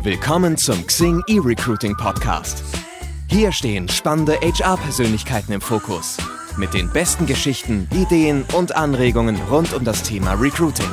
Willkommen zum Xing eRecruiting Podcast. Hier stehen spannende HR-Persönlichkeiten im Fokus. Mit den besten Geschichten, Ideen und Anregungen rund um das Thema Recruiting.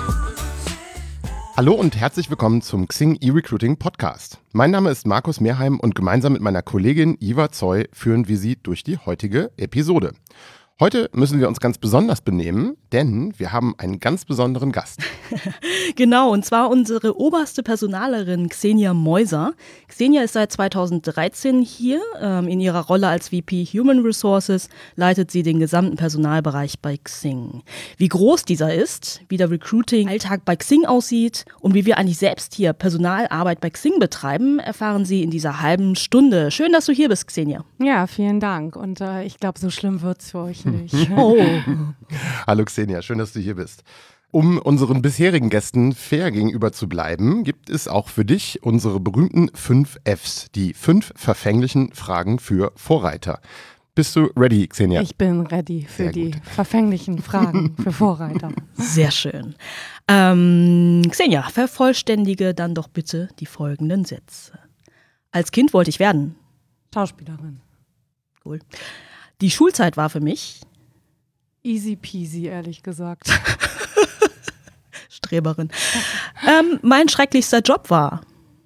Hallo und herzlich willkommen zum Xing eRecruiting Podcast. Mein Name ist Markus Mehrheim und gemeinsam mit meiner Kollegin Iva Zoy führen wir Sie durch die heutige Episode. Heute müssen wir uns ganz besonders benehmen, denn wir haben einen ganz besonderen Gast. Genau, und zwar unsere oberste Personalerin Xenia Meuser. Xenia ist seit 2013 hier. In ihrer Rolle als VP Human Resources leitet sie den gesamten Personalbereich bei Xing. Wie groß dieser ist, wie der Recruiting-Alltag bei Xing aussieht und wie wir eigentlich selbst hier Personalarbeit bei Xing betreiben, erfahren Sie in dieser halben Stunde. Schön, dass du hier bist, Xenia. Ja, vielen Dank. Und ich glaube, so schlimm wird es für euch nicht. Oh. Hallo Xenia, schön, dass du hier bist. Um unseren bisherigen Gästen fair gegenüber zu bleiben, gibt es auch für dich unsere berühmten 5 Fs, die 5 verfänglichen Fragen für Vorreiter. Bist du ready, Xenia? Ich bin ready für die verfänglichen Fragen für Vorreiter. Sehr schön. Xenia, vervollständige dann doch bitte die folgenden Sätze. Als Kind wollte ich werden. Schauspielerin. Cool. Die Schulzeit war für mich Easy peasy, ehrlich gesagt. Streberin. Mein schrecklichster Job war.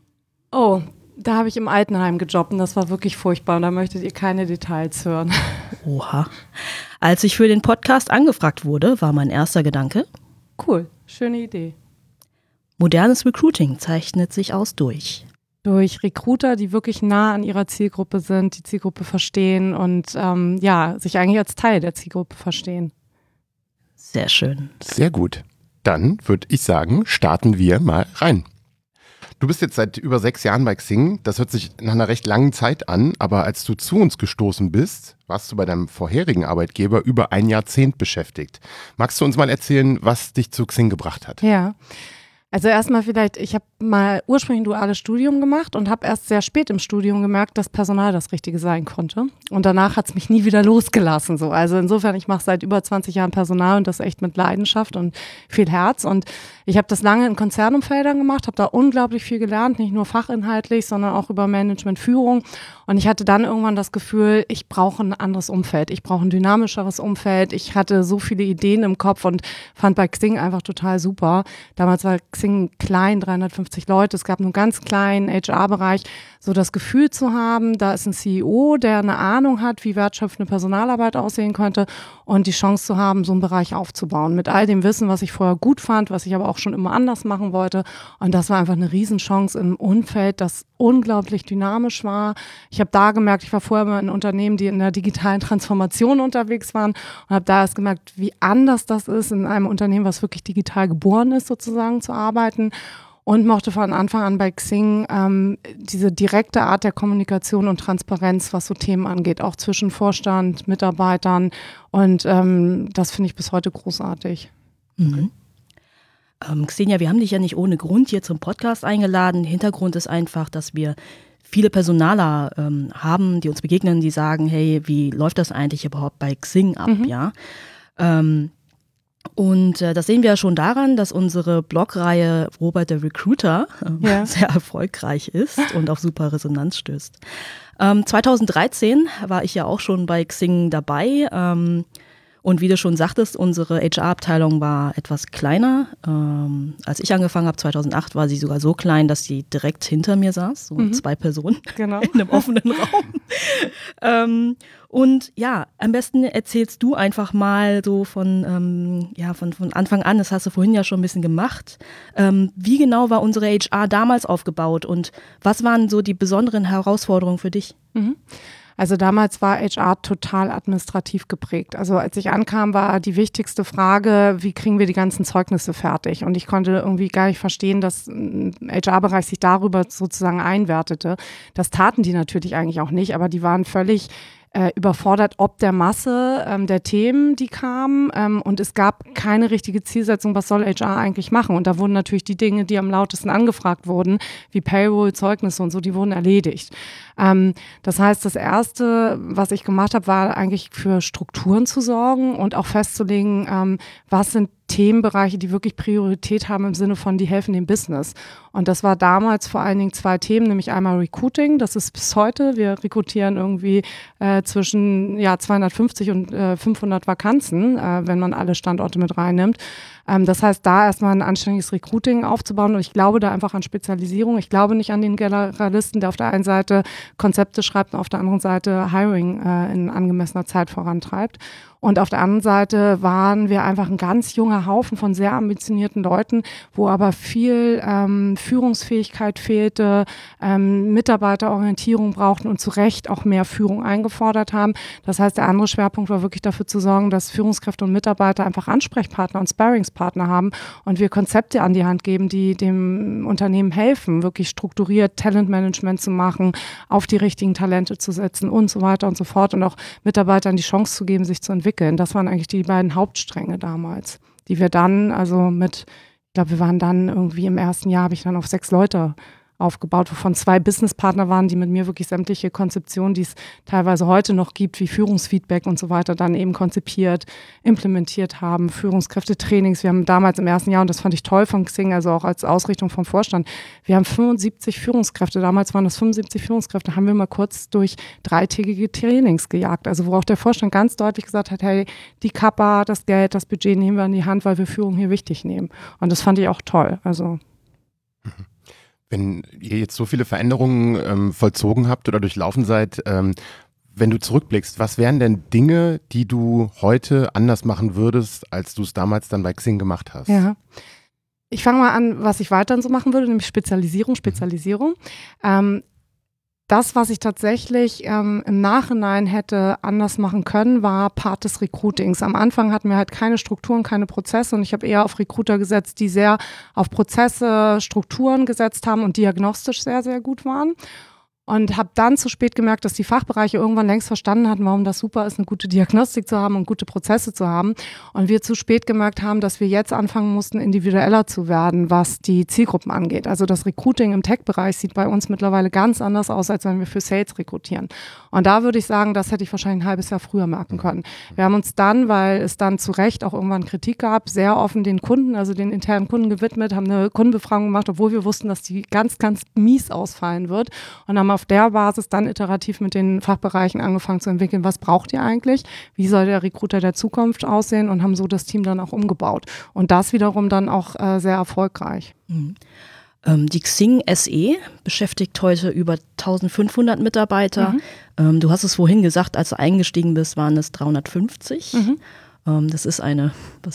Oh, da habe ich im Altenheim gejobbt und das war wirklich furchtbar und da möchtet ihr keine Details hören. Oha. Als ich für den Podcast angefragt wurde, war mein erster Gedanke. Cool, schöne Idee. Modernes Recruiting zeichnet sich aus durch Recruiter, die wirklich nah an ihrer Zielgruppe sind, die Zielgruppe verstehen und sich eigentlich als Teil der Zielgruppe verstehen. Sehr schön. Sehr gut. Dann würde ich sagen, starten wir mal rein. Du bist jetzt seit über 6 Jahren bei Xing. Das hört sich nach einer recht langen Zeit an, aber als du zu uns gestoßen bist, warst du bei deinem vorherigen Arbeitgeber über ein Jahrzehnt beschäftigt. Magst du uns mal erzählen, was dich zu Xing gebracht hat? Ja. Also erstmal vielleicht, ich habe mal ursprünglich ein duales Studium gemacht und habe erst sehr spät im Studium gemerkt, dass Personal das Richtige sein konnte. Und danach hat es mich nie wieder losgelassen. So. Also insofern, ich mache seit über 20 Jahren Personal und das echt mit Leidenschaft und viel Herz. Und ich habe das lange in Konzernumfeldern gemacht, habe da unglaublich viel gelernt, nicht nur fachinhaltlich, sondern auch über Management, Führung. Und ich hatte dann irgendwann das Gefühl, ich brauche ein anderes Umfeld, ich brauche ein dynamischeres Umfeld. Ich hatte so viele Ideen im Kopf und fand bei Xing einfach total super. Damals war Xing klein, 350 Leute, es gab nur einen ganz kleinen HR-Bereich, so das Gefühl zu haben, da ist ein CEO, der eine Ahnung hat, wie wertschöpfende Personalarbeit aussehen könnte und die Chance zu haben, so einen Bereich aufzubauen. Mit all dem Wissen, was ich vorher gut fand, was ich aber auch schon immer anders machen wollte. Und das war einfach eine Riesenchance im Umfeld, das unglaublich dynamisch war. Ich habe da gemerkt, ich war vorher mal in Unternehmen, die in der digitalen Transformation unterwegs waren und habe da erst gemerkt, wie anders das ist, in einem Unternehmen, was wirklich digital geboren ist, sozusagen zu arbeiten. Und mochte von Anfang an bei Xing diese direkte Art der Kommunikation und Transparenz, was so Themen angeht, auch zwischen Vorstand, Mitarbeitern. Und das finde ich bis heute großartig. Mhm. Xenia, wir haben dich ja nicht ohne Grund hier zum Podcast eingeladen. Hintergrund ist einfach, dass wir viele Personaler haben, die uns begegnen, die sagen, hey, wie läuft das eigentlich überhaupt bei Xing ab? Ja. Und das sehen wir ja schon daran, dass unsere Blogreihe Robert der Recruiter sehr erfolgreich ist und auf super Resonanz stößt. 2013 war ich ja auch schon bei Xing dabei. Und wie du schon sagtest, unsere HR-Abteilung war etwas kleiner. Als ich angefangen habe, 2008, war sie sogar so klein, dass sie direkt hinter mir saß, so 2 Personen in einem offenen Raum. Und ja, am besten erzählst du einfach mal so von Anfang an, das hast du vorhin ja schon ein bisschen gemacht. Wie genau war unsere HR damals aufgebaut und was waren so die besonderen Herausforderungen für dich? Also damals war HR total administrativ geprägt. Also als ich ankam, war die wichtigste Frage, wie kriegen wir die ganzen Zeugnisse fertig? Und ich konnte irgendwie gar nicht verstehen, dass ein HR-Bereich sich darüber sozusagen einwertete. Das taten die natürlich eigentlich auch nicht, aber die waren völlig überfordert ob der Masse der Themen, die kamen. Und es gab keine richtige Zielsetzung, was soll HR eigentlich machen. Und da wurden natürlich die Dinge, die am lautesten angefragt wurden, wie Payroll, Zeugnisse und so, die wurden erledigt. Das heißt, das Erste, was ich gemacht habe, war eigentlich für Strukturen zu sorgen und auch festzulegen, was sind Themenbereiche, die wirklich Priorität haben im Sinne von, die helfen dem Business. Und das war damals vor allen Dingen 2 Themen, nämlich einmal Recruiting, das ist bis heute, wir rekrutieren irgendwie zwischen 250 und 500 Vakanzen, wenn man alle Standorte mit reinnimmt. Das heißt, da erstmal ein anständiges Recruiting aufzubauen und ich glaube da einfach an Spezialisierung. Ich glaube nicht an den Generalisten, der auf der einen Seite Konzepte schreibt und auf der anderen Seite Hiring in angemessener Zeit vorantreibt. Und auf der anderen Seite waren wir einfach ein ganz junger Haufen von sehr ambitionierten Leuten, wo aber viel Führungsfähigkeit fehlte, Mitarbeiterorientierung brauchten und zu Recht auch mehr Führung eingefordert haben. Das heißt, der andere Schwerpunkt war wirklich dafür zu sorgen, dass Führungskräfte und Mitarbeiter einfach Ansprechpartner und Sparringspartner haben und wir Konzepte an die Hand geben, die dem Unternehmen helfen, wirklich strukturiert Talentmanagement zu machen, auf die richtigen Talente zu setzen und so weiter und so fort und auch Mitarbeitern die Chance zu geben, sich zu entwickeln. Das waren eigentlich die beiden Hauptstränge damals, die wir dann, ich glaube, wir waren dann irgendwie im ersten Jahr, habe ich dann auf 6 Leute aufgebaut, wovon 2 Businesspartner waren, die mit mir wirklich sämtliche Konzeptionen, die es teilweise heute noch gibt, wie Führungsfeedback und so weiter, dann eben konzipiert, implementiert haben, Führungskräftetrainings. Wir haben damals im ersten Jahr, und das fand ich toll von Xing, also auch als Ausrichtung vom Vorstand, wir haben 75 Führungskräfte, damals waren das 75 Führungskräfte, haben wir mal kurz durch 3-tägige Trainings gejagt, also wo auch der Vorstand ganz deutlich gesagt hat, hey, die Kappa, das Geld, das Budget nehmen wir in die Hand, weil wir Führung hier wichtig nehmen. Und das fand ich auch toll, also. Wenn ihr jetzt so viele Veränderungen vollzogen habt oder durchlaufen seid, wenn du zurückblickst, was wären denn Dinge, die du heute anders machen würdest, als du es damals dann bei Xing gemacht hast? Ja. Ich fange mal an, was ich weiterhin so machen würde, nämlich Spezialisierung. Das, was ich tatsächlich im Nachhinein hätte anders machen können, war Part des Recruitings. Am Anfang hatten wir halt keine Strukturen, keine Prozesse und ich habe eher auf Recruiter gesetzt, die sehr auf Prozesse, Strukturen gesetzt haben und diagnostisch sehr, sehr gut waren. Und habe dann zu spät gemerkt, dass die Fachbereiche irgendwann längst verstanden hatten, warum das super ist, eine gute Diagnostik zu haben und gute Prozesse zu haben. Und wir zu spät gemerkt haben, dass wir jetzt anfangen mussten, individueller zu werden, was die Zielgruppen angeht. Also das Recruiting im Tech-Bereich sieht bei uns mittlerweile ganz anders aus, als wenn wir für Sales rekrutieren. Und da würde ich sagen, das hätte ich wahrscheinlich ein halbes Jahr früher merken können. Wir haben uns dann, weil es dann zu Recht auch irgendwann Kritik gab, sehr offen den Kunden, also den internen Kunden gewidmet, haben eine Kundenbefragung gemacht, obwohl wir wussten, dass die ganz, ganz mies ausfallen wird und haben auf der Basis dann iterativ mit den Fachbereichen angefangen zu entwickeln, was braucht ihr eigentlich, wie soll der Recruiter der Zukunft aussehen und haben so das Team dann auch umgebaut. Und das wiederum dann auch sehr erfolgreich. Mhm. Die Xing SE beschäftigt heute über 1500 Mitarbeiter. Du hast es vorhin gesagt, als du eingestiegen bist, waren es 350. Das ist eine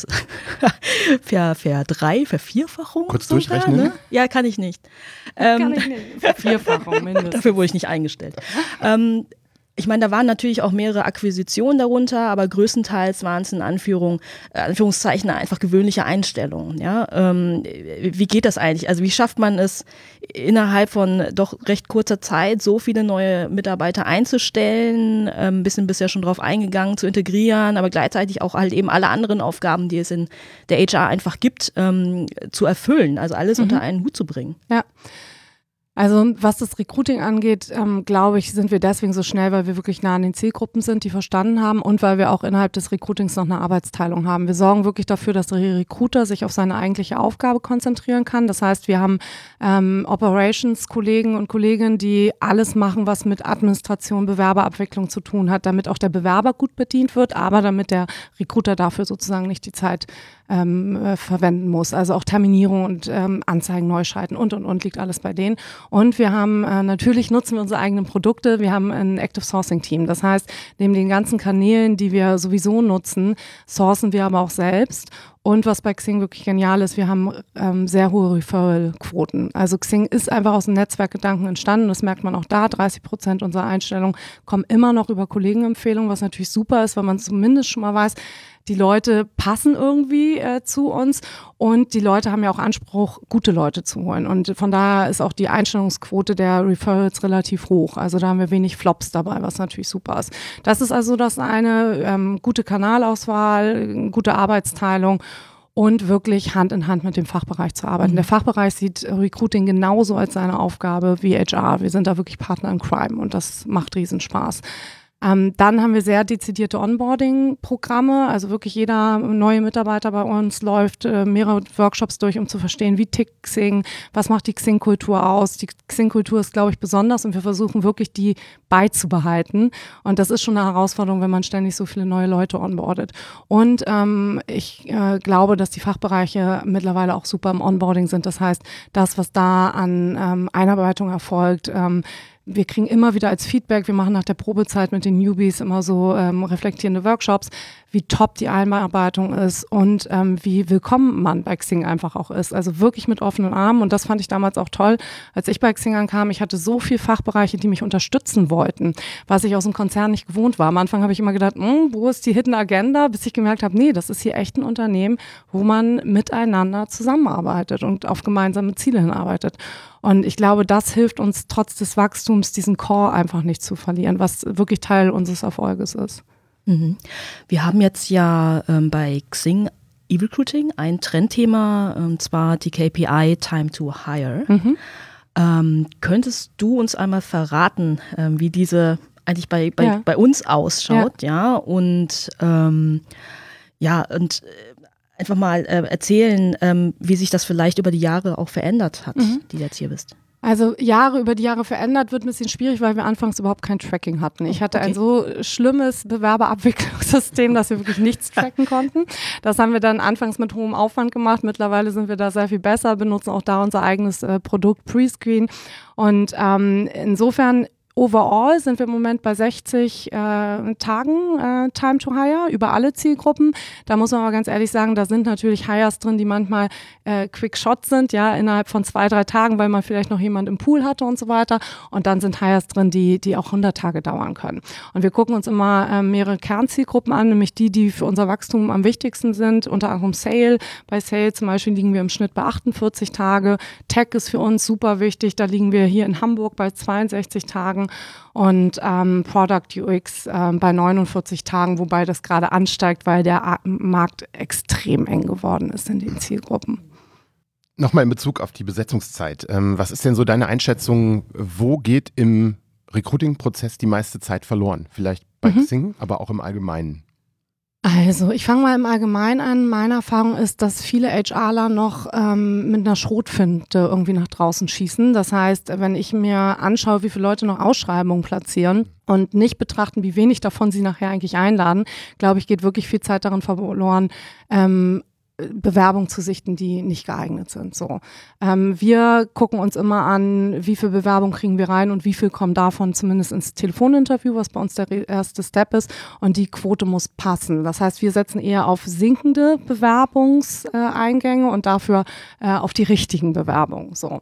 Vervierfachung. Kurz sogar, durchrechnen? Ne? Ja, kann ich nicht. Kann ich nicht. Vervierfachung mindestens. Dafür wurde ich nicht eingestellt. Ich meine, da waren natürlich auch mehrere Akquisitionen darunter, aber größtenteils waren es in Anführungszeichen einfach gewöhnliche Einstellungen. Ja? Wie geht das eigentlich? Also wie schafft man es, innerhalb von doch recht kurzer Zeit so viele neue Mitarbeiter einzustellen, ein bisschen bisher schon drauf eingegangen, zu integrieren, aber gleichzeitig auch halt eben alle anderen Aufgaben, die es in der HR einfach gibt, zu erfüllen, also alles unter einen Hut zu bringen. Ja. Also was das Recruiting angeht, glaube ich, sind wir deswegen so schnell, weil wir wirklich nah an den Zielgruppen sind, die verstanden haben und weil wir auch innerhalb des Recruitings noch eine Arbeitsteilung haben. Wir sorgen wirklich dafür, dass der Recruiter sich auf seine eigentliche Aufgabe konzentrieren kann. Das heißt, wir haben Operations-Kollegen und Kolleginnen, die alles machen, was mit Administration, Bewerberabwicklung zu tun hat, damit auch der Bewerber gut bedient wird, aber damit der Recruiter dafür sozusagen nicht die Zeit verwenden muss. Also auch Terminierung und Anzeigen neu schalten und liegt alles bei denen. Und wir haben, natürlich nutzen wir unsere eigenen Produkte. Wir haben ein Active Sourcing Team. Das heißt, neben den ganzen Kanälen, die wir sowieso nutzen, sourcen wir aber auch selbst. Und was bei Xing wirklich genial ist, wir haben sehr hohe Referral-Quoten. Also Xing ist einfach aus dem Netzwerkgedanken entstanden. Das merkt man auch da. 30% unserer Einstellungen kommen immer noch über Kollegenempfehlungen, was natürlich super ist, weil man zumindest schon mal weiß, Die Leute passen irgendwie zu uns und die Leute haben ja auch Anspruch, gute Leute zu holen. Und von daher ist auch die Einstellungsquote der Referrals relativ hoch. Also da haben wir wenig Flops dabei, was natürlich super ist. Das ist also das eine, gute Kanalauswahl, gute Arbeitsteilung und wirklich Hand in Hand mit dem Fachbereich zu arbeiten. Der Fachbereich sieht Recruiting genauso als seine Aufgabe wie HR. Wir sind da wirklich Partner in Crime und das macht riesen Spaß. Dann haben wir sehr dezidierte Onboarding-Programme, also wirklich jeder neue Mitarbeiter bei uns läuft mehrere Workshops durch, um zu verstehen, wie tickt Xing, was macht die Xing-Kultur aus. Die Xing-Kultur ist, glaube ich, besonders und wir versuchen wirklich, die beizubehalten. Und das ist schon eine Herausforderung, wenn man ständig so viele neue Leute onboardet. Und ich glaube, dass die Fachbereiche mittlerweile auch super im Onboarding sind. Das heißt, das, was da an Einarbeitung erfolgt, wir kriegen immer wieder als Feedback, wir machen nach der Probezeit mit den Newbies immer so reflektierende Workshops, wie top die Einarbeitung ist und wie willkommen man bei Xing einfach auch ist. Also wirklich mit offenen Armen und das fand ich damals auch toll, als ich bei Xing ankam. Ich hatte so viele Fachbereiche, die mich unterstützen wollten, was ich aus dem Konzern nicht gewohnt war. Am Anfang habe ich immer gedacht, wo ist die Hidden Agenda, bis ich gemerkt habe, nee, das ist hier echt ein Unternehmen, wo man miteinander zusammenarbeitet und auf gemeinsame Ziele hinarbeitet. Und ich glaube, das hilft uns trotz des Wachstums, diesen Core einfach nicht zu verlieren, was wirklich Teil unseres Erfolges ist. Wir haben jetzt ja bei Xing E-Recruiting ein Trendthema, und zwar die KPI Time to Hire. Könntest du uns einmal verraten, wie diese eigentlich bei uns ausschaut? Ja, und einfach mal erzählen, wie sich das vielleicht über die Jahre auch verändert hat, die du jetzt hier bist. Also über die Jahre verändert wird ein bisschen schwierig, weil wir anfangs überhaupt kein Tracking hatten. Ich hatte ein so schlimmes Bewerberabwicklungssystem, dass wir wirklich nichts tracken konnten. Das haben wir dann anfangs mit hohem Aufwand gemacht. Mittlerweile sind wir da sehr viel besser, benutzen auch da unser eigenes Produkt Prescreen. Und insofern overall sind wir im Moment bei 60 Tagen Time to Hire über alle Zielgruppen. Da muss man aber ganz ehrlich sagen, da sind natürlich Hires drin, die manchmal Quick Shots sind, ja, innerhalb von 2-3 Tagen, weil man vielleicht noch jemand im Pool hatte und so weiter. Und dann sind Hires drin, die auch 100 Tage dauern können. Und wir gucken uns immer mehrere Kernzielgruppen an, nämlich die für unser Wachstum am wichtigsten sind, unter anderem Sale. Bei Sale zum Beispiel liegen wir im Schnitt bei 48 Tage. Tech ist für uns super wichtig, da liegen wir hier in Hamburg bei 62 Tagen. Und Product UX bei 49 Tagen, wobei das gerade ansteigt, weil der Markt extrem eng geworden ist in den Zielgruppen. Nochmal in Bezug auf die Besetzungszeit. Was ist denn so deine Einschätzung, wo geht im Recruiting-Prozess die meiste Zeit verloren? Vielleicht bei Xing, aber auch im Allgemeinen. Also ich fange mal im Allgemeinen an. Meine Erfahrung ist, dass viele HRler noch mit einer Schrotfinte irgendwie nach draußen schießen. Das heißt, wenn ich mir anschaue, wie viele Leute noch Ausschreibungen platzieren und nicht betrachten, wie wenig davon sie nachher eigentlich einladen, glaube ich, geht wirklich viel Zeit darin verloren, Bewerbungen zu sichten, die nicht geeignet sind. So, wir gucken uns immer an, wie viel Bewerbung kriegen wir rein und wie viel kommen davon zumindest ins Telefoninterview, was bei uns der erste Step ist. Und die Quote muss passen. Das heißt, wir setzen eher auf sinkende Bewerbungseingänge und dafür auf die richtigen Bewerbungen. So.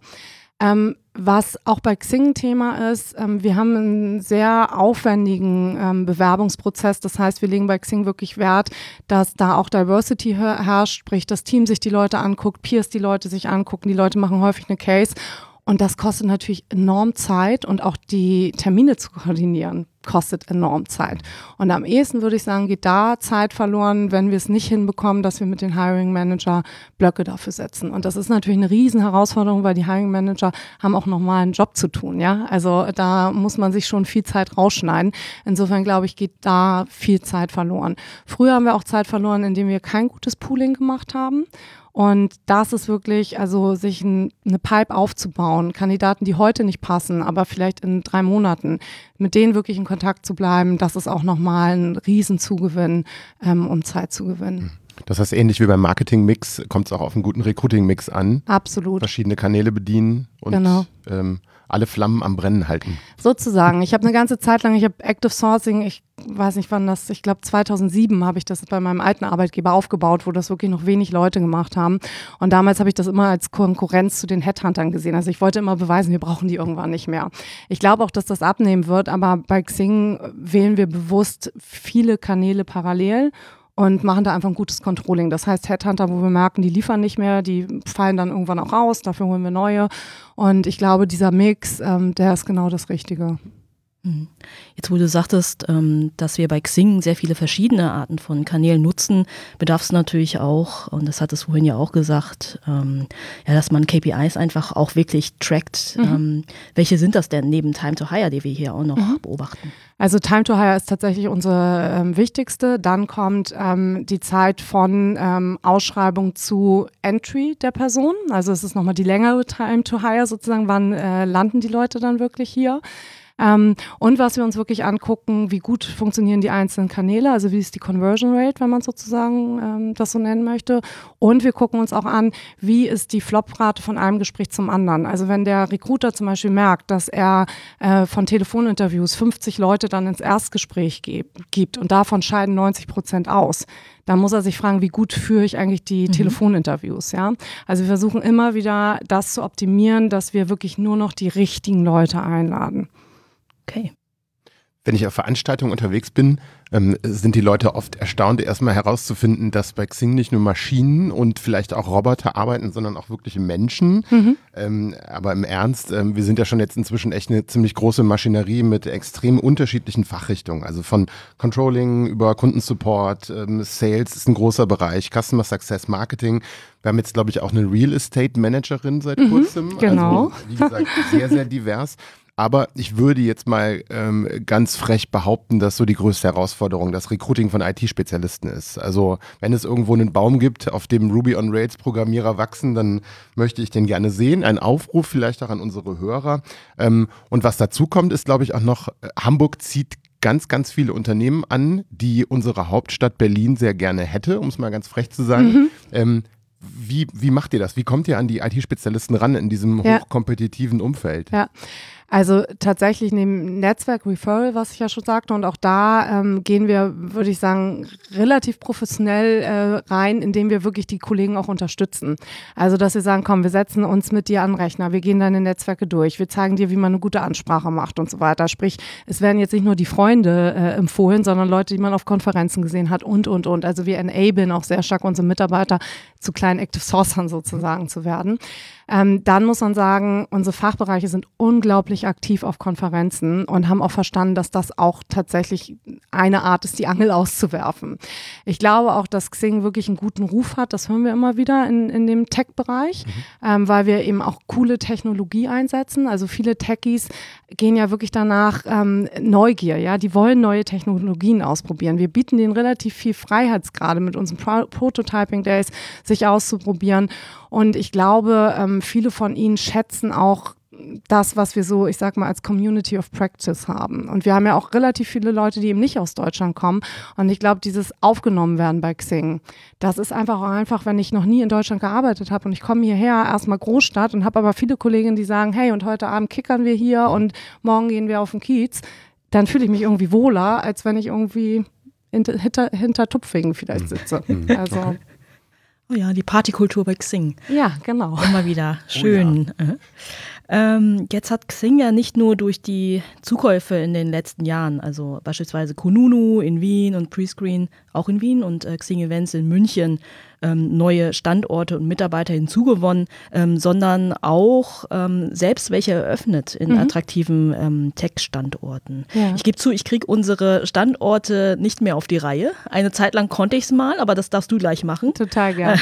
Was auch bei Xing ein Thema ist, wir haben einen sehr aufwendigen Bewerbungsprozess. Das heißt, wir legen bei Xing wirklich Wert, dass da auch Diversity herrscht, sprich das Team sich die Leute anguckt, Peers die Leute sich angucken, die Leute machen häufig eine Case. Und das kostet natürlich enorm Zeit und auch die Termine zu koordinieren kostet enorm Zeit. Und am ehesten würde ich sagen, geht da Zeit verloren, wenn wir es nicht hinbekommen, dass wir mit den Hiring Manager Blöcke dafür setzen. Und das ist natürlich eine riesen Herausforderung, weil die Hiring Manager haben auch nochmal einen Job zu tun, ja. Also da muss man sich schon viel Zeit rausschneiden. Insofern glaube ich, geht da viel Zeit verloren. Früher haben wir auch Zeit verloren, indem wir kein gutes Pooling gemacht haben. Und das ist wirklich, also sich eine Pipe aufzubauen, Kandidaten, die heute nicht passen, aber vielleicht in 3 Monaten, mit denen wirklich in Kontakt zu bleiben, das ist auch nochmal ein Riesenzugewinn, um Zeit zu gewinnen. Das heißt, ähnlich wie beim Marketing-Mix kommt es auch auf einen guten Recruiting-Mix an. Absolut. Verschiedene Kanäle bedienen und genau. Alle Flammen am Brennen halten. Sozusagen. Ich habe eine ganze Zeit lang, ich habe Active Sourcing, ich weiß nicht wann das, ich glaube 2007 habe ich das bei meinem alten Arbeitgeber aufgebaut, wo das wirklich noch wenig Leute gemacht haben. Und damals habe ich das immer als Konkurrenz zu den Headhuntern gesehen. Also ich wollte immer beweisen, wir brauchen die irgendwann nicht mehr. Ich glaube auch, dass das abnehmen wird, aber bei Xing wählen wir bewusst viele Kanäle parallel und machen da einfach ein gutes Controlling. Das heißt Headhunter, wo wir merken, die liefern nicht mehr, die fallen dann irgendwann auch raus, dafür holen wir neue. Und ich glaube, dieser Mix, der ist genau das Richtige. Jetzt, wo du sagtest, dass wir bei Xing sehr viele verschiedene Arten von Kanälen nutzen, bedarf es natürlich auch, und das hat es vorhin ja auch gesagt, dass man KPIs einfach auch wirklich trackt. Welche sind das denn neben Time to Hire, die wir hier auch noch beobachten? Also Time to Hire ist tatsächlich unsere wichtigste. Dann kommt die Zeit von Ausschreibung zu Entry der Person. Also es ist nochmal die längere Time to Hire sozusagen. Wann landen die Leute dann wirklich hier? Und was wir uns wirklich angucken, wie gut funktionieren die einzelnen Kanäle, also wie ist die Conversion Rate, wenn man sozusagen das so nennen möchte. Und wir gucken uns auch an, wie ist die Flop-Rate von einem Gespräch zum anderen. Also wenn der Recruiter zum Beispiel merkt, dass er von Telefoninterviews 50 Leute dann ins Erstgespräch gibt und davon scheiden 90% aus, dann muss er sich fragen, wie gut führe ich eigentlich die Telefoninterviews, ja? Also wir versuchen immer wieder das zu optimieren, dass wir wirklich nur noch die richtigen Leute einladen. Okay. Wenn ich auf Veranstaltungen unterwegs bin, sind die Leute oft erstaunt, erstmal herauszufinden, dass bei Xing nicht nur Maschinen und vielleicht auch Roboter arbeiten, sondern auch wirkliche Menschen. Aber im Ernst, wir sind ja schon jetzt inzwischen echt eine ziemlich große Maschinerie mit extrem unterschiedlichen Fachrichtungen. Also von Controlling über Kundensupport, Sales ist ein großer Bereich, Customer Success, Marketing. Wir haben jetzt, glaube ich, auch eine Real Estate Managerin seit kurzem. Genau. Also, wie gesagt, sehr, sehr divers. Aber ich würde jetzt mal ganz frech behaupten, dass so die größte Herausforderung das Recruiting von IT-Spezialisten ist. Also wenn es irgendwo einen Baum gibt, auf dem Ruby on Rails Programmierer wachsen, dann möchte ich den gerne sehen. Ein Aufruf vielleicht auch an unsere Hörer. Und was dazu kommt, ist, glaube ich, auch noch, Hamburg zieht ganz, ganz viele Unternehmen an, die unsere Hauptstadt Berlin sehr gerne hätte, um es mal ganz frech zu sagen. Wie macht ihr das? Wie kommt ihr an die IT-Spezialisten ran in diesem hochkompetitiven Umfeld? Ja. Also tatsächlich neben Netzwerk Referral, was ich ja schon sagte, und auch da gehen wir, würde ich sagen, relativ professionell rein, indem wir wirklich die Kollegen auch unterstützen. Also dass wir sagen, komm, wir setzen uns mit dir an den Rechner, wir gehen deine Netzwerke durch, wir zeigen dir, wie man eine gute Ansprache macht und so weiter. Sprich, es werden jetzt nicht nur die Freunde empfohlen, sondern Leute, die man auf Konferenzen gesehen hat und. Also wir enablen auch sehr stark unsere Mitarbeiter zu kleinen Active Sourcern sozusagen zu werden. Dann muss man sagen, unsere Fachbereiche sind unglaublich aktiv auf Konferenzen und haben auch verstanden, dass das auch tatsächlich eine Art ist, die Angel auszuwerfen. Ich glaube auch, dass Xing wirklich einen guten Ruf hat, das hören wir immer wieder in dem Tech-Bereich, weil wir eben auch coole Technologie einsetzen. Also viele Techies gehen ja wirklich danach Neugier, ja, die wollen neue Technologien ausprobieren. Wir bieten denen relativ viel Freiheitsgrade mit unseren Prototyping Days, sich auszuprobieren. Und ich glaube, viele von ihnen schätzen auch das, was wir so, ich sag mal, als Community of Practice haben. Und wir haben ja auch relativ viele Leute, die eben nicht aus Deutschland kommen. Und ich glaube, dieses aufgenommen werden bei Xing, das ist einfach, wenn ich noch nie in Deutschland gearbeitet habe und ich komme hierher, erstmal Großstadt und habe aber viele Kolleginnen, die sagen, hey, und heute Abend kickern wir hier und morgen gehen wir auf den Kiez, dann fühle ich mich irgendwie wohler, als wenn ich irgendwie hinter Tupfingen vielleicht sitze. Also Oh ja, die Partykultur bei Xing. Ja, genau. Immer wieder schön. Oh ja. Jetzt hat Xing ja nicht nur durch die Zukäufe in den letzten Jahren, also beispielsweise Kununu in Wien und Prescreen auch in Wien und Xing Events in München, neue Standorte und Mitarbeiter hinzugewonnen, sondern auch selbst welche eröffnet in attraktiven Tech-Standorten. Ja. Ich gebe zu, ich kriege unsere Standorte nicht mehr auf die Reihe. Eine Zeit lang konnte ich es mal, aber das darfst du gleich machen. Total gerne.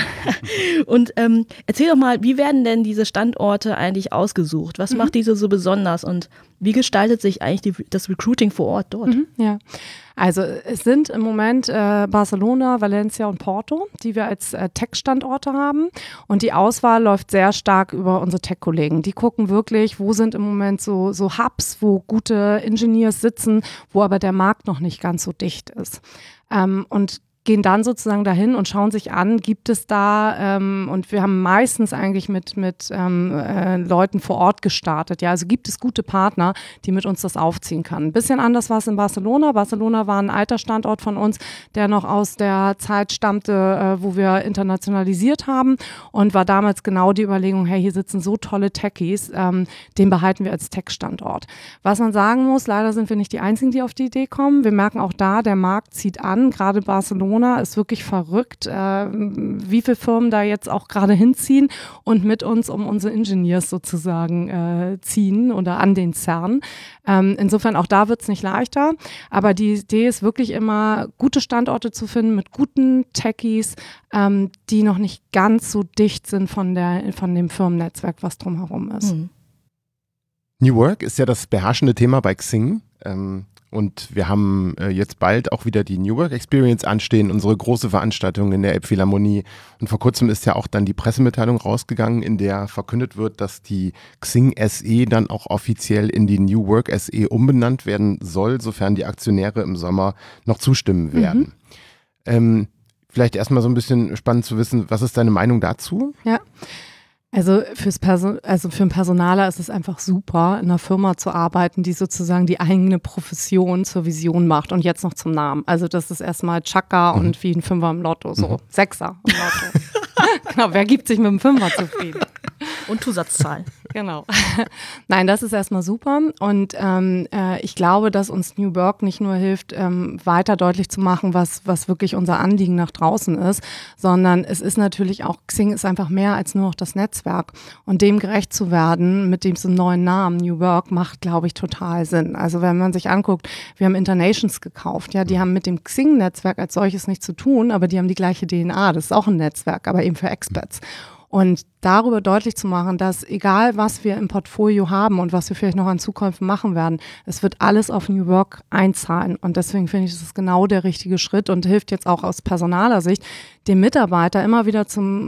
Und erzähl doch mal, wie werden denn diese Standorte eigentlich ausgesucht? Was macht diese so besonders und wie gestaltet sich eigentlich das Recruiting vor Ort dort? Ja. Also es sind im Moment Barcelona, Valencia und Porto, die wir als Tech-Standorte haben. Und die Auswahl läuft sehr stark über unsere Tech-Kollegen. Die gucken wirklich, wo sind im Moment so Hubs, wo gute Engineers sitzen, wo aber der Markt noch nicht ganz so dicht ist. Und gehen dann sozusagen dahin und schauen sich an, gibt es da, und wir haben meistens eigentlich mit Leuten vor Ort gestartet, ja, also gibt es gute Partner, die mit uns das aufziehen kann. Ein bisschen anders war es in Barcelona. Barcelona war ein alter Standort von uns, der noch aus der Zeit stammte, wo wir internationalisiert haben und war damals genau die Überlegung, hey, hier sitzen so tolle Techies, den behalten wir als Tech-Standort. Was man sagen muss, leider sind wir nicht die Einzigen, die auf die Idee kommen. Wir merken auch da, der Markt zieht an, gerade Barcelona Corona ist wirklich verrückt, wie viele Firmen da jetzt auch gerade hinziehen und mit uns um unsere Engineers sozusagen ziehen oder an den CERN. Insofern auch da wird es nicht leichter, aber die Idee ist wirklich immer, gute Standorte zu finden mit guten Techies, die noch nicht ganz so dicht sind von dem Firmennetzwerk, was drumherum ist. New Work ist ja das beherrschende Thema bei Xing. Und wir haben jetzt bald auch wieder die New Work Experience anstehen, unsere große Veranstaltung in der Elbphilharmonie. Und vor kurzem ist ja auch dann die Pressemitteilung rausgegangen, in der verkündet wird, dass die Xing SE dann auch offiziell in die New Work SE umbenannt werden soll, sofern die Aktionäre im Sommer noch zustimmen werden. Vielleicht erstmal so ein bisschen spannend zu wissen, was ist deine Meinung dazu? Ja. Also für einen Personaler ist es einfach super, in einer Firma zu arbeiten, die sozusagen die eigene Profession zur Vision macht und jetzt noch zum Namen. Also das ist erstmal Chaka und wie ein Fünfer im Lotto, so Sechser im Lotto. Genau, wer gibt sich mit dem Fünfer zufrieden? Und Zusatzzahlen. Genau. Nein, das ist erstmal super und ich glaube, dass uns New Work nicht nur hilft, weiter deutlich zu machen, was wirklich unser Anliegen nach draußen ist, sondern es ist natürlich auch, Xing ist einfach mehr als nur noch das Netzwerk und dem gerecht zu werden mit diesem neuen Namen New Work macht, glaube ich, total Sinn. Also wenn man sich anguckt, wir haben Internations gekauft, ja, die haben mit dem Xing-Netzwerk als solches nichts zu tun, aber die haben die gleiche DNA, das ist auch ein Netzwerk, aber eben für Expats. Und darüber deutlich zu machen, dass egal, was wir im Portfolio haben und was wir vielleicht noch an Zukäufen machen werden, es wird alles auf New Work einzahlen. Und deswegen finde ich, das ist genau der richtige Schritt und hilft jetzt auch aus personaler Sicht, dem Mitarbeiter immer wieder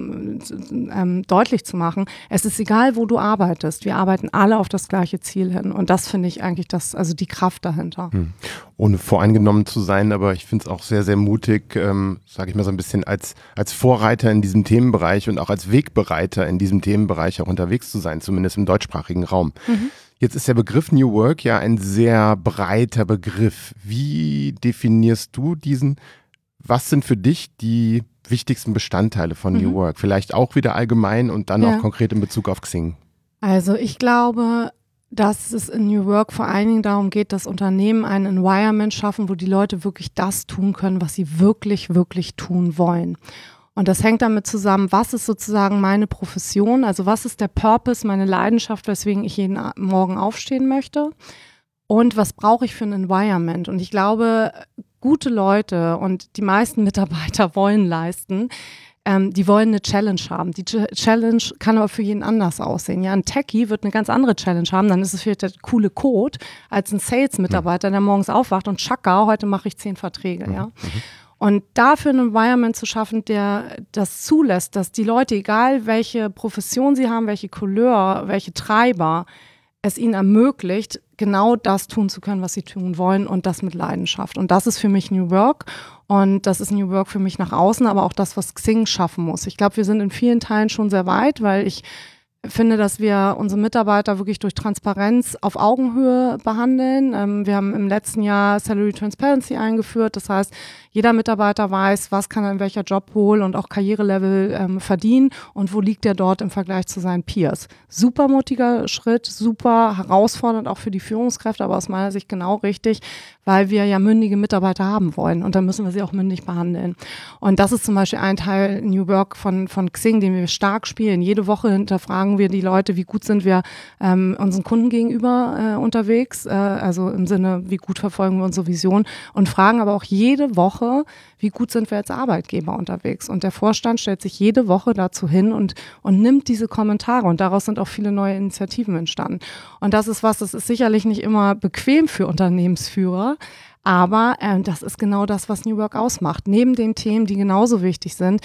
deutlich zu machen, es ist egal, wo du arbeitest, wir arbeiten alle auf das gleiche Ziel hin. Und das finde ich eigentlich die Kraft dahinter. Ohne voreingenommen zu sein, aber ich finde es auch sehr, sehr mutig, sage ich mal so ein bisschen als Vorreiter in diesem Themenbereich und auch als Wegbereiter in diesem Themenbereich auch unterwegs zu sein, zumindest im deutschsprachigen Raum. Jetzt ist der Begriff New Work ja ein sehr breiter Begriff. Wie definierst du diesen? Was sind für dich die wichtigsten Bestandteile von New Work? Vielleicht auch wieder allgemein und dann auch konkret in Bezug auf Xing. Also ich glaube, dass es in New Work vor allen Dingen darum geht, dass Unternehmen ein Environment schaffen, wo die Leute wirklich das tun können, was sie wirklich, wirklich tun wollen. Und das hängt damit zusammen, was ist sozusagen meine Profession, also was ist der Purpose, meine Leidenschaft, weswegen ich jeden Morgen aufstehen möchte und was brauche ich für ein Environment. Und ich glaube, gute Leute und die meisten Mitarbeiter wollen leisten, die wollen eine Challenge haben. Die Challenge kann aber für jeden anders aussehen. Ja, ein Techie wird eine ganz andere Challenge haben, dann ist es vielleicht der coole Code als ein Sales-Mitarbeiter, der morgens aufwacht und Chaka, heute mache ich 10 Verträge, ja. Und dafür ein Environment zu schaffen, der das zulässt, dass die Leute, egal welche Profession sie haben, welche Couleur, welche Treiber, es ihnen ermöglicht, genau das tun zu können, was sie tun wollen und das mit Leidenschaft. Und das ist für mich New Work und das ist New Work für mich nach außen, aber auch das, was Xing schaffen muss. Ich glaube, wir sind in vielen Teilen schon sehr weit, weil ich finde, dass wir unsere Mitarbeiter wirklich durch Transparenz auf Augenhöhe behandeln. Wir haben im letzten Jahr Salary Transparency eingeführt. Das heißt, jeder Mitarbeiter weiß, was kann er in welcher Jobpool und auch Karrierelevel verdienen und wo liegt er dort im Vergleich zu seinen Peers. Super mutiger Schritt, super herausfordernd auch für die Führungskräfte, aber aus meiner Sicht genau richtig, weil wir ja mündige Mitarbeiter haben wollen und dann müssen wir sie auch mündig behandeln. Und das ist zum Beispiel ein Teil New Work von Xing, den wir stark spielen. Jede Woche hinterfragen wir die Leute, wie gut sind wir unseren Kunden gegenüber unterwegs, also im Sinne, wie gut verfolgen wir unsere Vision und fragen aber auch jede Woche, wie gut sind wir als Arbeitgeber unterwegs. Und der Vorstand stellt sich jede Woche dazu hin und nimmt diese Kommentare und daraus sind auch viele neue Initiativen entstanden. Und das ist sicherlich nicht immer bequem für Unternehmensführer, aber das ist genau das, was New Work ausmacht. Neben den Themen, die genauso wichtig sind,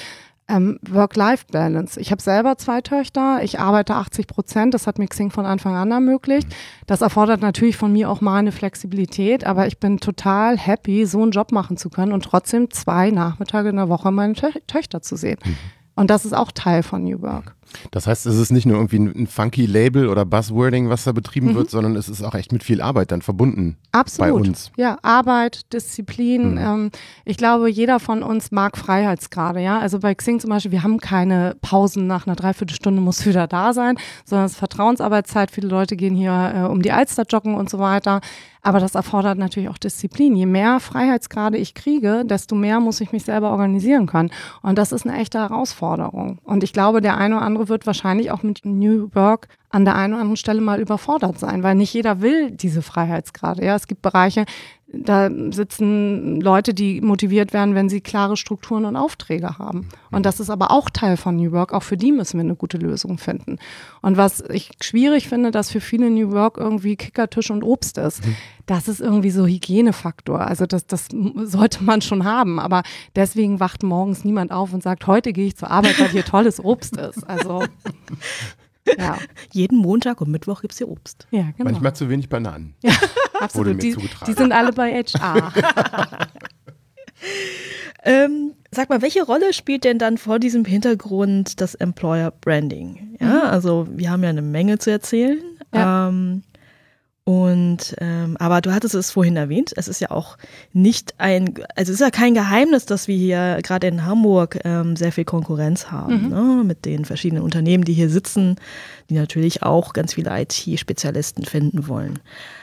Work-Life-Balance. Ich habe selber 2 Töchter, ich arbeite 80%, das hat mir Xing von Anfang an ermöglicht. Das erfordert natürlich von mir auch mal eine Flexibilität, aber ich bin total happy, so einen Job machen zu können und trotzdem 2 Nachmittage in der Woche meine Töchter zu sehen. Und das ist auch Teil von New Work. Das heißt, es ist nicht nur irgendwie ein funky Label oder Buzzwording, was da betrieben wird, sondern es ist auch echt mit viel Arbeit dann verbunden. Absolut. Bei uns. Ja, Arbeit, Disziplin. Ich glaube, jeder von uns mag Freiheitsgrade. Ja? Also bei Xing zum Beispiel, wir haben keine Pausen nach einer Dreiviertelstunde, muss wieder da sein, sondern es ist Vertrauensarbeitszeit. Viele Leute gehen hier um die Alster joggen und so weiter. Aber das erfordert natürlich auch Disziplin. Je mehr Freiheitsgrade ich kriege, desto mehr muss ich mich selber organisieren können. Und das ist eine echte Herausforderung. Und ich glaube, der eine oder andere wird wahrscheinlich auch mit New Work an der einen oder anderen Stelle mal überfordert sein, weil nicht jeder will diese Freiheitsgrade. Ja, es gibt Bereiche, da sitzen Leute, die motiviert werden, wenn sie klare Strukturen und Aufträge haben. Und das ist aber auch Teil von New Work. Auch für die müssen wir eine gute Lösung finden. Und was ich schwierig finde, dass für viele New Work irgendwie Kickertisch und Obst ist. Das ist irgendwie so Hygienefaktor. Also das sollte man schon haben. Aber deswegen wacht morgens niemand auf und sagt, heute gehe ich zur Arbeit, weil hier tolles Obst ist. Also ja. Jeden Montag und Mittwoch gibt es hier Obst. Ja, genau. Manchmal zu wenig Bananen. Ja, absolut. Die sind alle bei HR. Sag mal, welche Rolle spielt denn dann vor diesem Hintergrund das Employer Branding? Ja, also wir haben ja eine Menge zu erzählen. Ja. Aber du hattest es vorhin erwähnt, es ist ja auch es ist ja kein Geheimnis, dass wir hier gerade in Hamburg sehr viel Konkurrenz haben, ne, mit den verschiedenen Unternehmen, die hier sitzen, die natürlich auch ganz viele IT-Spezialisten finden wollen.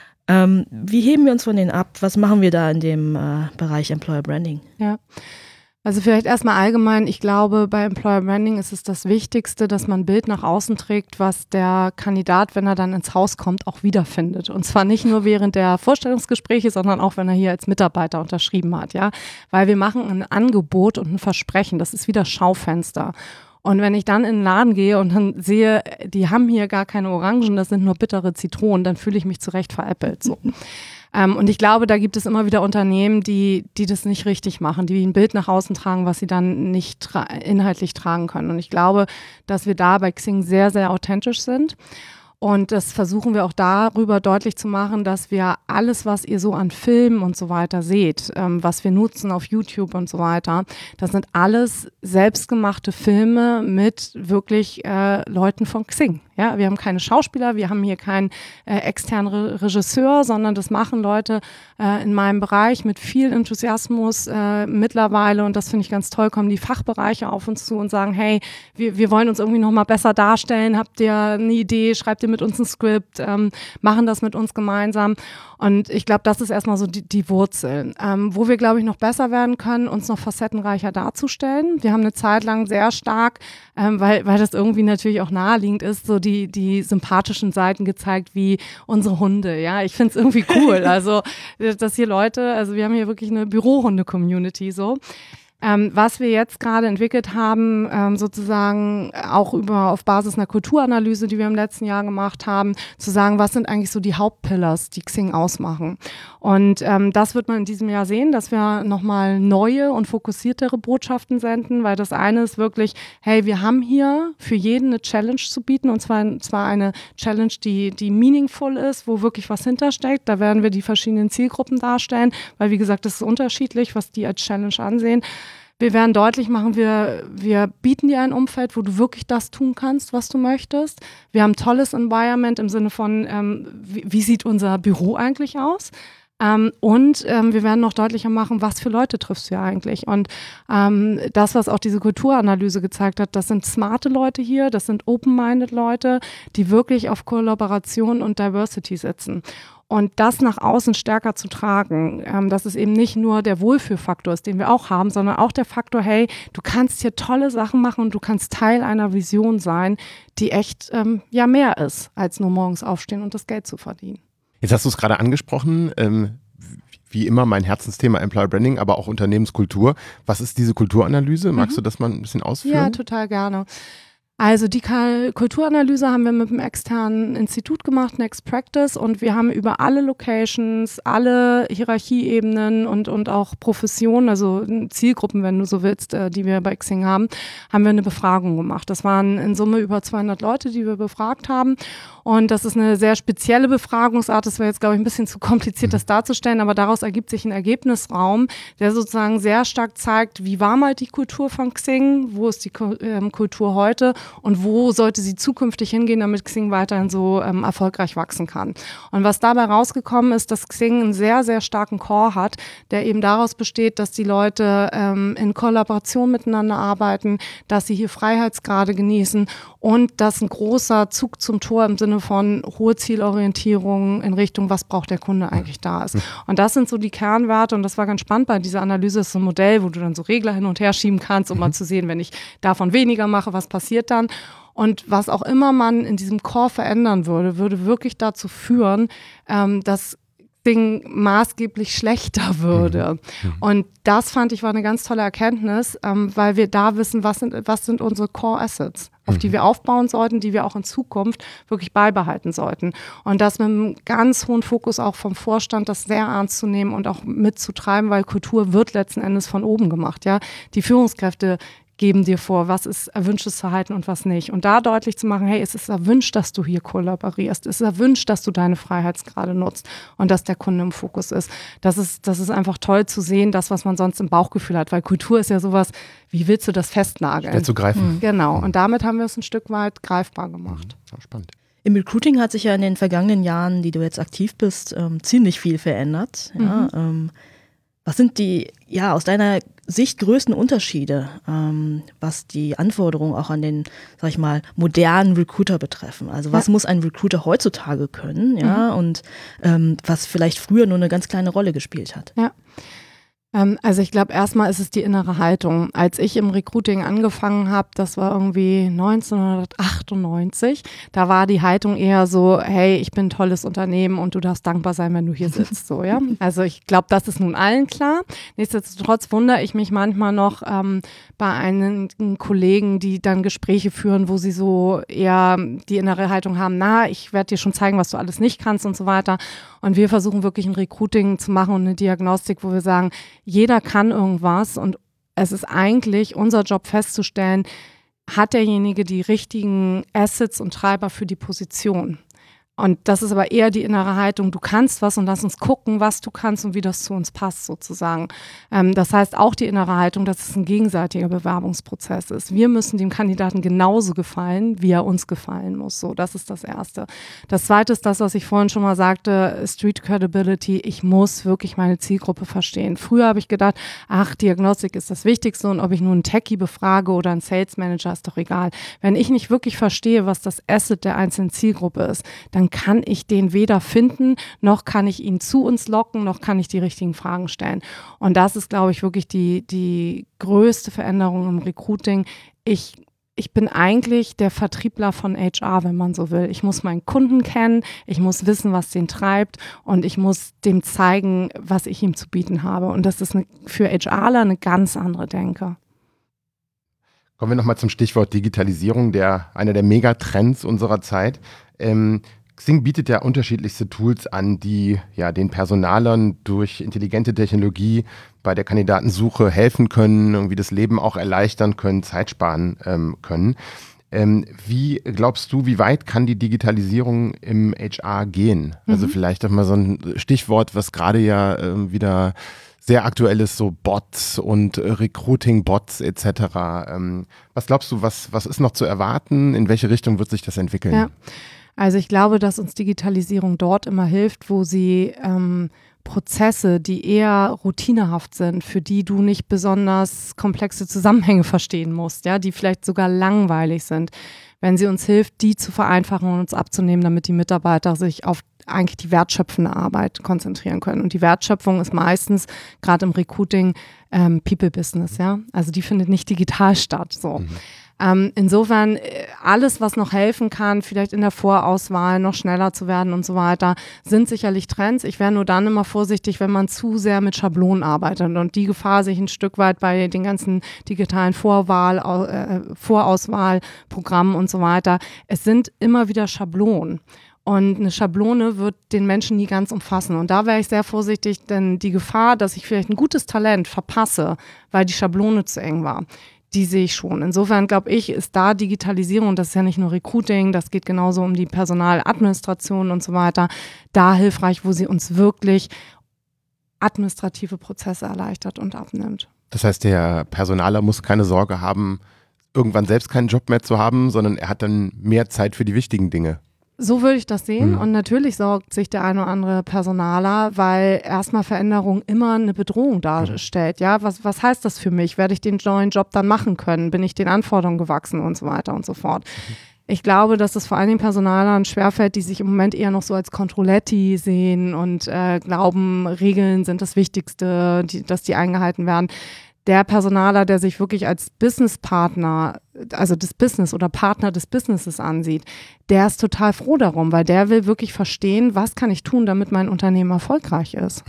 Wie heben wir uns von denen ab? Was machen wir da in dem Bereich Employer Branding? Ja. Also vielleicht erstmal allgemein, ich glaube, bei Employer Branding ist es das Wichtigste, dass man ein Bild nach außen trägt, was der Kandidat, wenn er dann ins Haus kommt, auch wiederfindet. Und zwar nicht nur während der Vorstellungsgespräche, sondern auch, wenn er hier als Mitarbeiter unterschrieben hat, ja. Weil wir machen ein Angebot und ein Versprechen, das ist wie das Schaufenster. Und wenn ich dann in den Laden gehe und dann sehe, die haben hier gar keine Orangen, das sind nur bittere Zitronen, dann fühle ich mich zu Recht veräppelt, so. Und ich glaube, da gibt es immer wieder Unternehmen, die das nicht richtig machen, die ein Bild nach außen tragen, was sie dann nicht inhaltlich tragen können. Und ich glaube, dass wir da bei Xing sehr, sehr authentisch sind. Und das versuchen wir auch darüber deutlich zu machen, dass wir alles, was ihr so an Filmen und so weiter seht, was wir nutzen auf YouTube und so weiter, das sind alles selbstgemachte Filme mit wirklich Leuten von Xing. Ja, wir haben keine Schauspieler, wir haben hier keinen externen Regisseur, sondern das machen Leute in meinem Bereich mit viel Enthusiasmus mittlerweile, und das finde ich ganz toll, kommen die Fachbereiche auf uns zu und sagen, hey, wir wollen uns irgendwie noch mal besser darstellen, habt ihr eine Idee, schreibt ihr mit uns ein Skript, machen das mit uns gemeinsam. Und ich glaube, das ist erstmal so die Wurzel. Wo wir, glaube ich, noch besser werden können, uns noch facettenreicher darzustellen. Wir haben eine Zeit lang sehr stark, weil das irgendwie natürlich auch naheliegend ist, so die sympathischen Seiten gezeigt, wie unsere Hunde. Ja, ich finde es irgendwie cool. Also, dass hier Leute, also wir haben hier wirklich eine Bürohunde-Community so. Was wir jetzt gerade entwickelt haben, sozusagen auch auf Basis einer Kulturanalyse, die wir im letzten Jahr gemacht haben, zu sagen, was sind eigentlich so die Hauptpillars, die Xing ausmachen. Und das wird man in diesem Jahr sehen, dass wir nochmal neue und fokussiertere Botschaften senden, weil das eine ist wirklich, hey, wir haben hier für jeden eine Challenge zu bieten, und zwar eine Challenge, die meaningful ist, wo wirklich was hintersteckt. Da werden wir die verschiedenen Zielgruppen darstellen, weil wie gesagt, das ist unterschiedlich, was die als Challenge ansehen. Wir werden deutlich machen, wir bieten dir ein Umfeld, wo du wirklich das tun kannst, was du möchtest. Wir haben ein tolles Environment im Sinne von, wie sieht unser Büro eigentlich aus? Und wir werden noch deutlicher machen, was für Leute triffst du ja eigentlich. Und das, was auch diese Kulturanalyse gezeigt hat, das sind smarte Leute hier, das sind open-minded Leute, die wirklich auf Kollaboration und Diversity setzen. Und das nach außen stärker zu tragen, dass es eben nicht nur der Wohlfühlfaktor ist, den wir auch haben, sondern auch der Faktor, hey, du kannst hier tolle Sachen machen und du kannst Teil einer Vision sein, die echt mehr ist, als nur morgens aufstehen und das Geld zu verdienen. Jetzt hast du es gerade angesprochen, wie immer mein Herzensthema Employer Branding, aber auch Unternehmenskultur. Was ist diese Kulturanalyse? Magst du das mal ein bisschen ausführen? Ja, total gerne. Also die Kulturanalyse haben wir mit einem externen Institut gemacht, Next Practice, und wir haben über alle Locations, alle Hierarchieebenen und auch Professionen, also Zielgruppen, wenn du so willst, die wir bei Xing haben wir eine Befragung gemacht. Das waren in Summe über 200 Leute, die wir befragt haben. Und das ist eine sehr spezielle Befragungsart. Das wäre jetzt, glaube ich, ein bisschen zu kompliziert, das darzustellen, aber daraus ergibt sich ein Ergebnisraum, der sozusagen sehr stark zeigt, wie war mal die Kultur von Xing, wo ist die Kultur heute und wo sollte sie zukünftig hingehen, damit Xing weiterhin so erfolgreich wachsen kann. Und was dabei rausgekommen ist, dass Xing einen sehr, sehr starken Core hat, der eben daraus besteht, dass die Leute in Kollaboration miteinander arbeiten, dass sie hier Freiheitsgrade genießen und dass ein großer Zug zum Tor im Sinne von hohe Zielorientierung in Richtung, was braucht der Kunde eigentlich da ist. Und das sind so die Kernwerte und das war ganz spannend bei dieser Analyse. Das ist so ein Modell, wo du dann so Regler hin und her schieben kannst, um mal zu sehen, wenn ich davon weniger mache, was passiert dann. Und was auch immer man in diesem Core verändern würde wirklich dazu führen, dass Ding maßgeblich schlechter würde. Und das fand ich war eine ganz tolle Erkenntnis, weil wir da wissen, was sind unsere Core Assets, auf die wir aufbauen sollten, die wir auch in Zukunft wirklich beibehalten sollten. Und das mit einem ganz hohen Fokus auch vom Vorstand, das sehr ernst zu nehmen und auch mitzutreiben, weil Kultur wird letzten Endes von oben gemacht. Ja, die Führungskräfte geben dir vor, was ist erwünschtes Verhalten und was nicht. Und da deutlich zu machen, hey, es ist erwünscht, dass du hier kollaborierst. Es ist erwünscht, dass du deine Freiheitsgrade nutzt und dass der Kunde im Fokus ist. Das ist einfach toll zu sehen, das, was man sonst im Bauchgefühl hat. Weil Kultur ist ja sowas, wie willst du das festnageln? Schwer zu greifen. Genau. Und damit haben wir es ein Stück weit greifbar gemacht. Ja, spannend. Im Recruiting hat sich ja in den vergangenen Jahren, die du jetzt aktiv bist, ziemlich viel verändert. Ja, was sind die, aus deiner Sicht größten Unterschiede, was die Anforderungen auch an den, sag ich mal, modernen Recruiter betreffen? Also was muss ein Recruiter heutzutage können, und was vielleicht früher nur eine ganz kleine Rolle gespielt hat? Ja. Also ich glaube, erstmal ist es die innere Haltung. Als ich im Recruiting angefangen habe, das war irgendwie 1998, da war die Haltung eher so, hey, ich bin ein tolles Unternehmen und du darfst dankbar sein, wenn du hier sitzt. So, ja? Also ich glaube, das ist nun allen klar. Nichtsdestotrotz wundere ich mich manchmal noch bei einigen Kollegen, die dann Gespräche führen, wo sie so eher die innere Haltung haben, ich werde dir schon zeigen, was du alles nicht kannst und so weiter. Und wir versuchen wirklich ein Recruiting zu machen und eine Diagnostik, wo wir sagen, jeder kann irgendwas und es ist eigentlich unser Job festzustellen, hat derjenige die richtigen Assets und Treiber für die Position. Und das ist aber eher die innere Haltung, du kannst was und lass uns gucken, was du kannst und wie das zu uns passt sozusagen. Das heißt auch die innere Haltung, dass es ein gegenseitiger Bewerbungsprozess ist. Wir müssen dem Kandidaten genauso gefallen, wie er uns gefallen muss. So, das ist das Erste. Das Zweite ist das, was ich vorhin schon mal sagte, Street Credibility. Ich muss wirklich meine Zielgruppe verstehen. Früher habe ich gedacht, Diagnostik ist das Wichtigste und ob ich nun einen Techie befrage oder einen Sales Manager, ist doch egal. Wenn ich nicht wirklich verstehe, was das Asset der einzelnen Zielgruppe ist, dann kann ich den weder finden, noch kann ich ihn zu uns locken, noch kann ich die richtigen Fragen stellen. Und das ist, glaube ich, wirklich die größte Veränderung im Recruiting. Ich bin eigentlich der Vertriebler von HR, wenn man so will. Ich muss meinen Kunden kennen, ich muss wissen, was den treibt und ich muss dem zeigen, was ich ihm zu bieten habe. Und das ist für HRler eine ganz andere Denke. Kommen wir nochmal zum Stichwort Digitalisierung, einer der Megatrends unserer Zeit. Xing bietet ja unterschiedlichste Tools an, die den Personalern durch intelligente Technologie bei der Kandidatensuche helfen können, irgendwie das Leben auch erleichtern können, Zeit sparen können. Wie glaubst du, wie weit kann die Digitalisierung im HR gehen? Also vielleicht auch mal so ein Stichwort, was gerade wieder sehr aktuell ist, so Bots und Recruiting-Bots etc. Was glaubst du, was ist noch zu erwarten? In welche Richtung wird sich das entwickeln? Ja. Also ich glaube, dass uns Digitalisierung dort immer hilft, wo sie Prozesse, die eher routinehaft sind, für die du nicht besonders komplexe Zusammenhänge verstehen musst, die vielleicht sogar langweilig sind, wenn sie uns hilft, die zu vereinfachen und uns abzunehmen, damit die Mitarbeiter sich auf eigentlich die wertschöpfende Arbeit konzentrieren können. Und die Wertschöpfung ist meistens, gerade im Recruiting, People-Business, Also die findet nicht digital statt, so. Insofern alles, was noch helfen kann, vielleicht in der Vorauswahl noch schneller zu werden und so weiter, sind sicherlich Trends. Ich wäre nur dann immer vorsichtig, wenn man zu sehr mit Schablonen arbeitet und die Gefahr sich ein Stück weit bei den ganzen digitalen Vorauswahlprogrammen und so weiter. Es sind immer wieder Schablonen. Und eine Schablone wird den Menschen nie ganz umfassen. Und da wäre ich sehr vorsichtig, denn die Gefahr, dass ich vielleicht ein gutes Talent verpasse, weil die Schablone zu eng war, die sehe ich schon. Insofern glaube ich, ist da Digitalisierung, das ist ja nicht nur Recruiting, das geht genauso um die Personaladministration und so weiter, da hilfreich, wo sie uns wirklich administrative Prozesse erleichtert und abnimmt. Das heißt, der Personaler muss keine Sorge haben, irgendwann selbst keinen Job mehr zu haben, sondern er hat dann mehr Zeit für die wichtigen Dinge. So würde ich das sehen und natürlich sorgt sich der eine oder andere Personaler, weil erstmal Veränderung immer eine Bedrohung darstellt. Ja, was heißt das für mich? Werde ich den neuen Job dann machen können? Bin ich den Anforderungen gewachsen und so weiter und so fort? Ich glaube, dass es vor allen Dingen Personalern schwerfällt, die sich im Moment eher noch so als Controletti sehen und glauben, Regeln sind das Wichtigste, dass die eingehalten werden. Der Personaler, der sich wirklich als Businesspartner, also des Business oder Partner des Businesses ansieht, der ist total froh darum, weil der will wirklich verstehen, was kann ich tun, damit mein Unternehmen erfolgreich ist.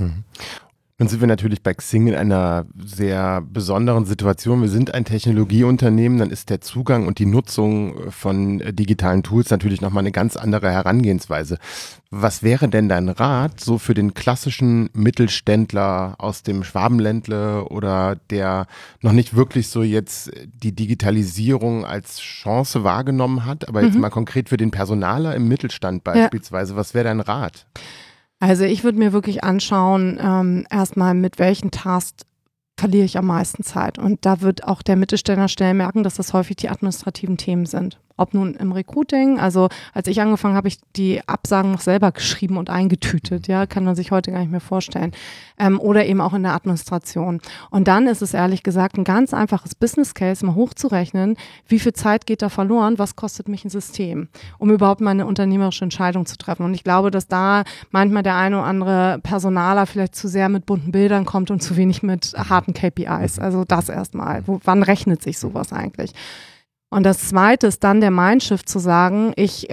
Nun sind wir natürlich bei Xing in einer sehr besonderen Situation. Wir sind ein Technologieunternehmen, dann ist der Zugang und die Nutzung von digitalen Tools natürlich nochmal eine ganz andere Herangehensweise. Was wäre denn dein Rat so für den klassischen Mittelständler aus dem Schwabenländle oder der noch nicht wirklich so jetzt die Digitalisierung als Chance wahrgenommen hat, aber jetzt mal konkret für den Personaler im Mittelstand beispielsweise, was wäre dein Rat? Also ich würde mir wirklich anschauen, erstmal mit welchen Tasks verliere ich am meisten Zeit. Und da wird auch der Mittelständler schnell merken, dass das häufig die administrativen Themen sind. Ob nun im Recruiting, also als ich angefangen habe, ich die Absagen noch selber geschrieben und eingetütet, ja, kann man sich heute gar nicht mehr vorstellen. Oder eben auch in der Administration. Und dann ist es ehrlich gesagt ein ganz einfaches Business Case, mal hochzurechnen, wie viel Zeit geht da verloren, was kostet mich ein System, um überhaupt meine unternehmerische Entscheidung zu treffen. Und ich glaube, dass da manchmal der eine oder andere Personaler vielleicht zu sehr mit bunten Bildern kommt und zu wenig mit harten KPIs. Also das erstmal. Wann rechnet sich sowas eigentlich? Und das Zweite ist dann der Mindshift zu sagen, ich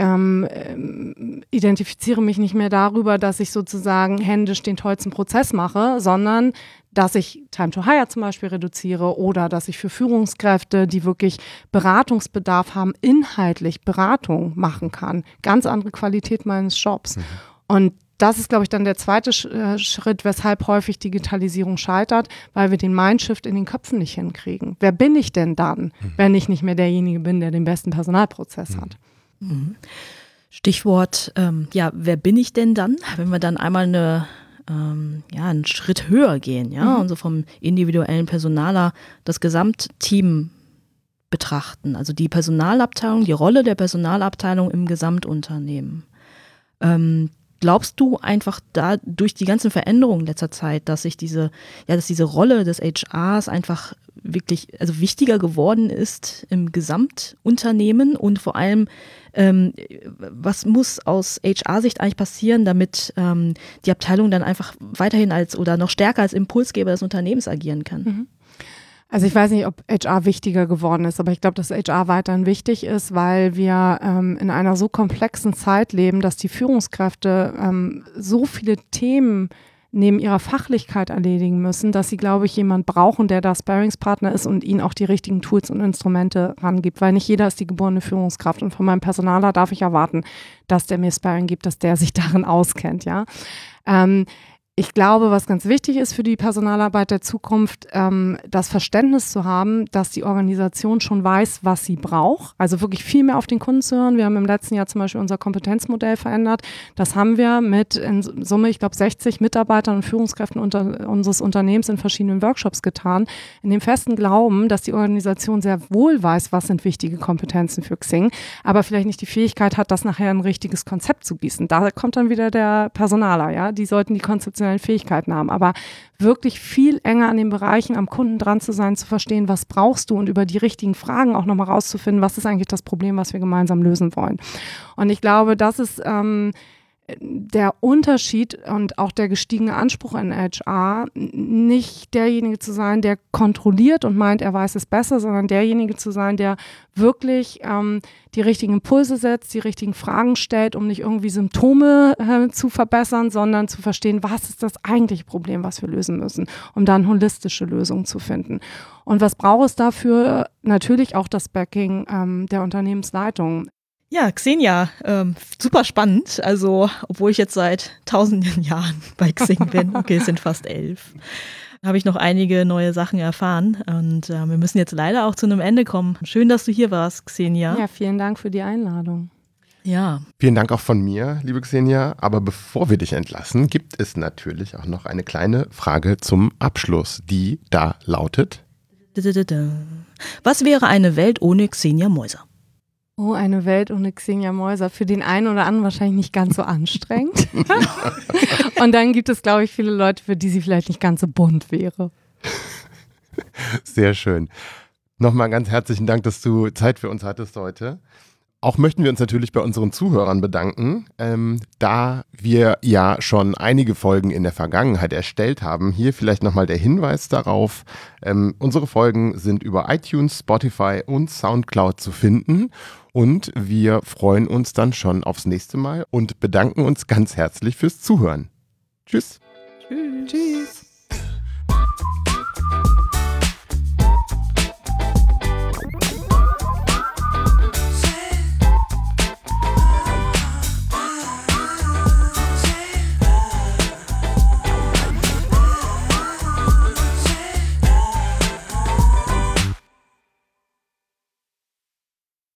identifiziere mich nicht mehr darüber, dass ich sozusagen händisch den tollsten Prozess mache, sondern dass ich Time to Hire zum Beispiel reduziere oder dass ich für Führungskräfte, die wirklich Beratungsbedarf haben, inhaltlich Beratung machen kann. Ganz andere Qualität meines Jobs. Und das ist, glaube ich, dann der zweite Schritt, weshalb häufig Digitalisierung scheitert, weil wir den Mindshift in den Köpfen nicht hinkriegen. Wer bin ich denn dann, wenn ich nicht mehr derjenige bin, der den besten Personalprozess hat? Stichwort, wer bin ich denn dann, wenn wir dann einmal einen Schritt höher gehen, ja, und so vom individuellen Personaler das Gesamtteam betrachten, also die Personalabteilung, die Rolle der Personalabteilung im Gesamtunternehmen. Glaubst du einfach da durch die ganzen Veränderungen in letzter Zeit, dass diese Rolle des HRs einfach wirklich wichtiger geworden ist im Gesamtunternehmen und vor allem, was muss aus HR-Sicht eigentlich passieren, damit die Abteilung dann einfach weiterhin oder noch stärker als Impulsgeber des Unternehmens agieren kann? Also ich weiß nicht, ob HR wichtiger geworden ist, aber ich glaube, dass HR weiterhin wichtig ist, weil wir in einer so komplexen Zeit leben, dass die Führungskräfte so viele Themen neben ihrer Fachlichkeit erledigen müssen, dass sie, glaube ich, jemand brauchen, der da Sparringspartner ist und ihnen auch die richtigen Tools und Instrumente rangibt, weil nicht jeder ist die geborene Führungskraft und von meinem Personaler darf ich erwarten, dass der mir Sparring gibt, dass der sich darin auskennt, ja. Ich glaube, was ganz wichtig ist für die Personalarbeit der Zukunft, das Verständnis zu haben, dass die Organisation schon weiß, was sie braucht. Also wirklich viel mehr auf den Kunden zu hören. Wir haben im letzten Jahr zum Beispiel unser Kompetenzmodell verändert. Das haben wir mit in Summe, ich glaube, 60 Mitarbeitern und Führungskräften unseres Unternehmens in verschiedenen Workshops getan. In dem festen Glauben, dass die Organisation sehr wohl weiß, was sind wichtige Kompetenzen für Xing, aber vielleicht nicht die Fähigkeit hat, das nachher ein richtiges Konzept zu gießen. Da kommt dann wieder der Personaler, ja. Die sollten die konzeptionellen Fähigkeiten haben, aber wirklich viel enger an den Bereichen am Kunden dran zu sein, zu verstehen, was brauchst du und über die richtigen Fragen auch nochmal rauszufinden, was ist eigentlich das Problem, was wir gemeinsam lösen wollen. Und ich glaube, das ist der Unterschied und auch der gestiegene Anspruch in HR, nicht derjenige zu sein, der kontrolliert und meint, er weiß es besser, sondern derjenige zu sein, der wirklich die richtigen Impulse setzt, die richtigen Fragen stellt, um nicht irgendwie Symptome zu verbessern, sondern zu verstehen, was ist das eigentliche Problem, was wir lösen müssen, um dann holistische Lösungen zu finden. Und was braucht es dafür? Natürlich auch das Backing der Unternehmensleitung. Ja, Xenia, super spannend. Also, obwohl ich jetzt seit tausenden Jahren bei Xing bin, okay, es sind fast 11. habe ich noch einige neue Sachen erfahren und wir müssen jetzt leider auch zu einem Ende kommen. Schön, dass du hier warst, Xenia. Ja, vielen Dank für die Einladung. Ja. Vielen Dank auch von mir, liebe Xenia. Aber bevor wir dich entlassen, gibt es natürlich auch noch eine kleine Frage zum Abschluss, die da lautet: Was wäre eine Welt ohne Xenia Meuser? Oh, eine Welt ohne Xenia Meuser. Für den einen oder anderen wahrscheinlich nicht ganz so anstrengend. Und dann gibt es, glaube ich, viele Leute, für die sie vielleicht nicht ganz so bunt wäre. Sehr schön. Nochmal ganz herzlichen Dank, dass du Zeit für uns hattest heute. Auch möchten wir uns natürlich bei unseren Zuhörern bedanken, da wir ja schon einige Folgen in der Vergangenheit erstellt haben. Hier vielleicht nochmal der Hinweis darauf, unsere Folgen sind über iTunes, Spotify und Soundcloud zu finden und wir freuen uns dann schon aufs nächste Mal und bedanken uns ganz herzlich fürs Zuhören. Tschüss. Tschüss.